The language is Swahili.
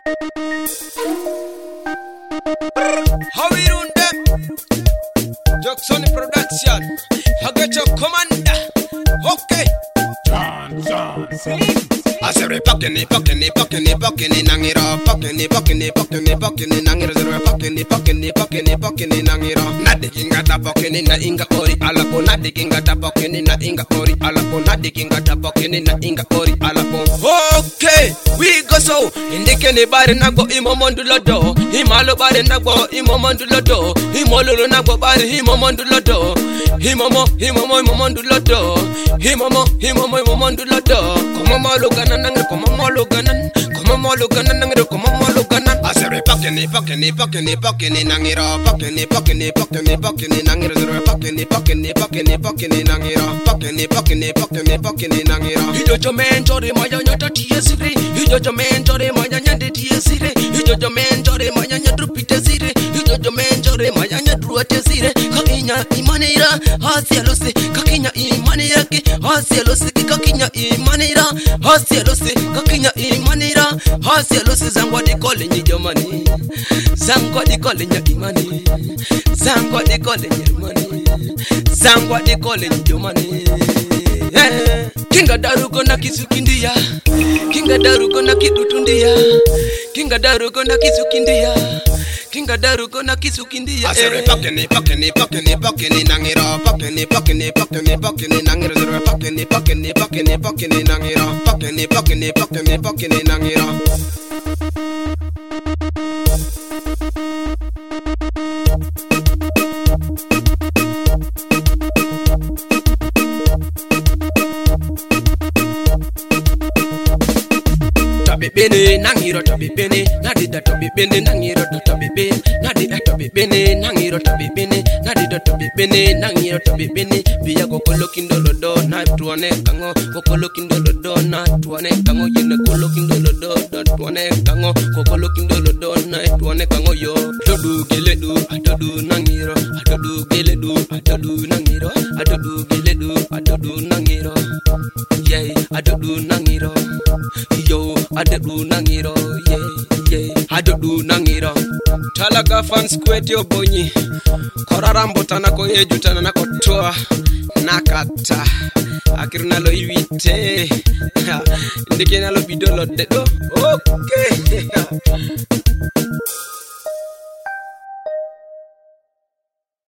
How we run them? Jackson Production. I got your commander. Okay. John. I say pocket nangiro. Pocket nangiro. Zero pocket nangiro. Nadikinga ta pocket na inga ori alapo. Nadikinga ta pocket na inga ori alapo. Nadikinga ta pocket na inga ori alapo. Okay, we go so. Indikeni bari nagbo imomondulodo. Imalo bari nagbo imomondulodo. Imololo nagbo bari imomondulodo. Himomo imomondulodo. Himomo imomondulodo. Komo lugana nangre komo lugana nangre komo lugana. I say pocket nangiro. Pocket nangiro. Zero pocket nangiro. Ijojo menjore mayanya tatiesire. Ijojo menjore mayanya detiesire. Ijojo menjore mayanya drupitesire. Ijojo menjore mayanya druatesire. Kakinya imanira hasielose. Kakinya imanira ki hasielose. Kakinya imanira hasielose. Kakinya imanira hasielose. Zangwa di kole nyi jamani. Zangwa di kole nyi imani. Zangwa di kole nyi imani. Zangwa di kole nyi jamani. Kinga darugo na kisukindia. Kinga darugo na kidutundia. Kinga darugo na kisukindia. Kinga darugo na kisukindia. I say pocket nangiro. Pocket nangiro. Zero pocket nangiro. Pocket nangiro. Bene nangiro to bene nadida to bene nangiro to bene nadida to bene nangiro to bene nadida to bene nangiro to bene biya gokolokindo do na tuone kango gokolokindo do na tuone kango yene gokolokindo do tuone kango gokolokindo do na tuone kango yo todu geledu atodu nangiro atodu geledu atodu nangiro atodu geledu atodu nangiro yey atodu nangiro yo adedu nangiro adedu nangiro talaga fans kwetyo bonyi korarambo tanako yejutana nako toa nakata akirunalo iwite ndikenalo bidolo dedo okay